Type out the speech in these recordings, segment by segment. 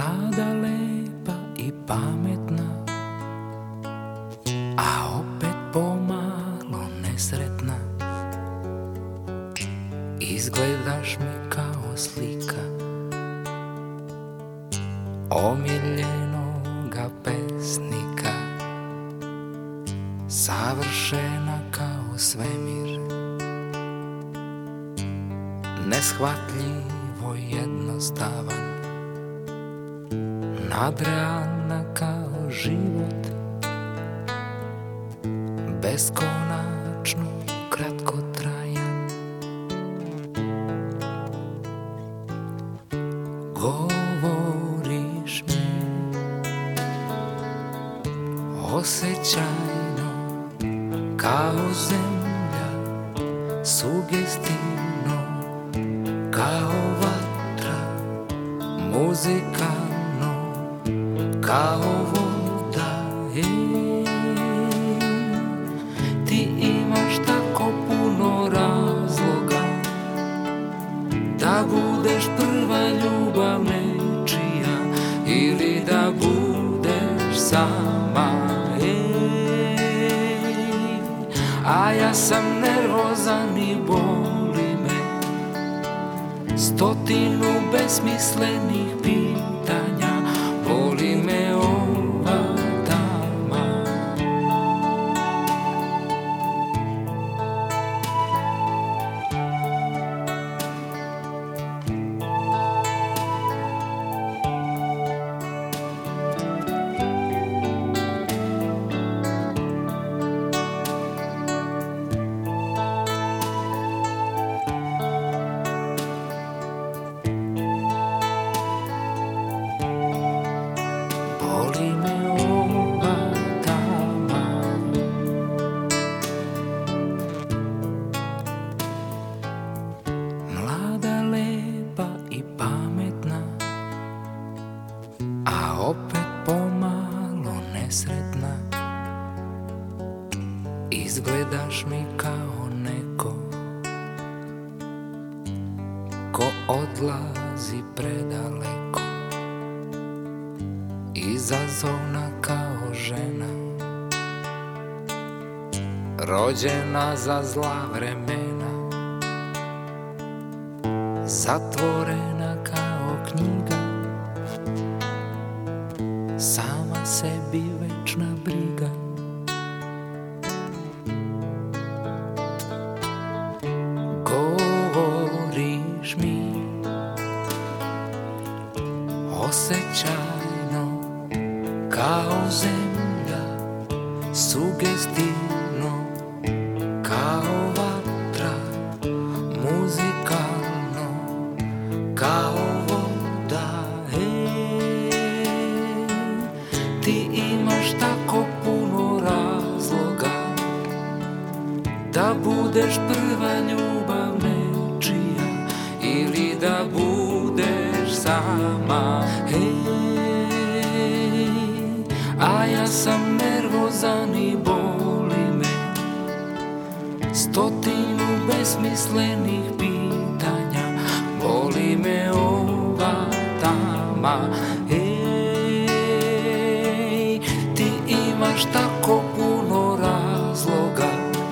Mlada, lepa i pametna, a opet pomalo nesretna. Izgledaš mi kao slika omiljenoga pesnika, savršena kao svemir, neshvatljivo jednostavan, nadrealna kao život, beskonačno kratkotrajan. Govoriš mi osjećajno kao zemlja, sugestivno kao vatra, muzikalno kao voda. Ti imaš tako puno razloga da budeš prva ljubav nečija ili da budeš sama. A ja sam nervozan i boli me stotinu besmislenih pitanja, boli me ova tama. Boli me ova tama. Mlada, lepa i pametna, a opet pomalo nesretna. Izgledaš mi kao neko ko odlazi predaleko, izazovna kao žena, rođena za zla vremena, zatvorena kao knjiga, sama sebi večna briga. Govoriš mi osjećajno kao zemlja, sugestivno kao vatra, muzikalno kao voda. Ti imaš tako puno razloga da budeš prva ljubav nečija ili da budeš sama. A ja sam nervozan i boli me stotinu besmislenih pitanja, boli me ova tama. Ti imaš tako puno razloga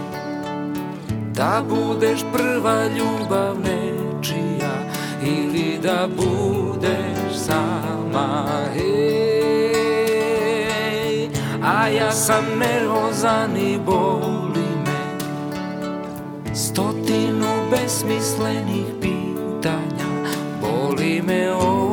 da budeš prva ljubav nečija ili da budeš sama. A ja sam nervozan i boli me stotinu besmislenih pitanja, boli me